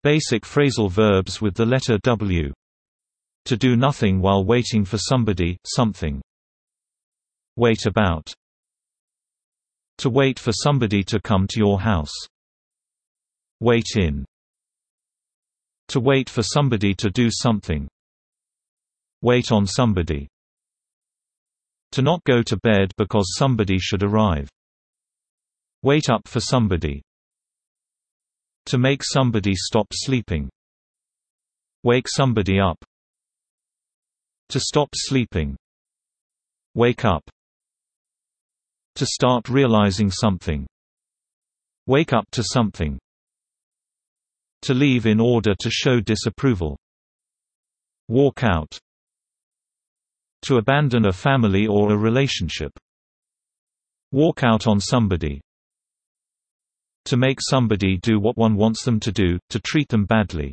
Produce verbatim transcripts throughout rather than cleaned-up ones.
Basic phrasal verbs with the letter W. To do nothing while waiting for somebody, something. Wait about. To wait for somebody to come to your house. Wait in. To wait for somebody to do something. Wait on somebody. To not go to bed because somebody should arrive. Wait up for somebody. To make somebody stop sleeping. Wake somebody up. To stop sleeping. Wake up. To start realizing something. Wake up to something. To leave in order to show disapproval. Walk out. To abandon a family or a relationship. Walk out on somebody. To make somebody do what one wants them to do, to treat them badly.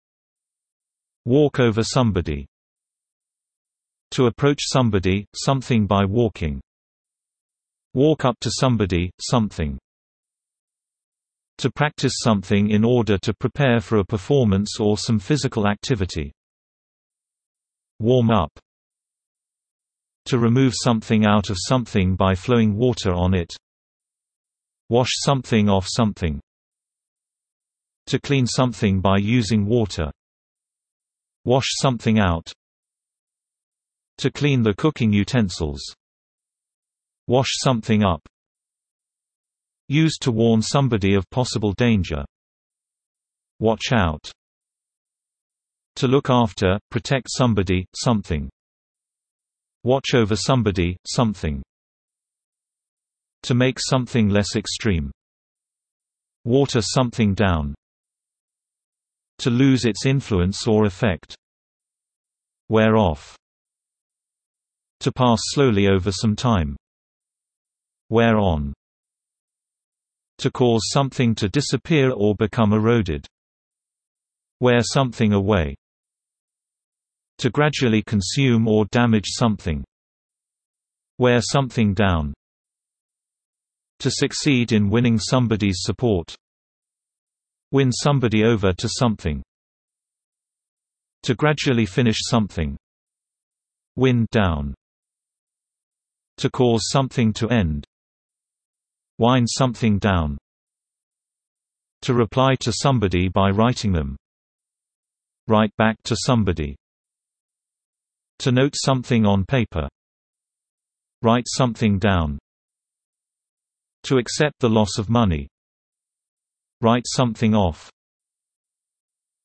Walk over somebody. To approach somebody, something by walking. Walk up to somebody, something. To practice something in order to prepare for a performance or some physical activity. Warm up. To remove something out of something by flowing water on it. Wash something off something. To clean something by using water. Wash something out. To clean the cooking utensils. Wash something up. Used to warn somebody of possible danger. Watch out. To look after, protect somebody, something. Watch over somebody, something. To make something less extreme. Water something down. To lose its influence or effect. Wear off. To pass slowly over some time. Wear on. To cause something to disappear or become eroded. Wear something away. To gradually consume or damage something. Wear something down. To succeed in winning somebody's support. Win somebody over to something. To gradually finish something. Win down. To cause something to end. Wind something down. To reply to somebody by writing them. Write back to somebody. To note something on paper. Write something down. To accept the loss of money. Write something off.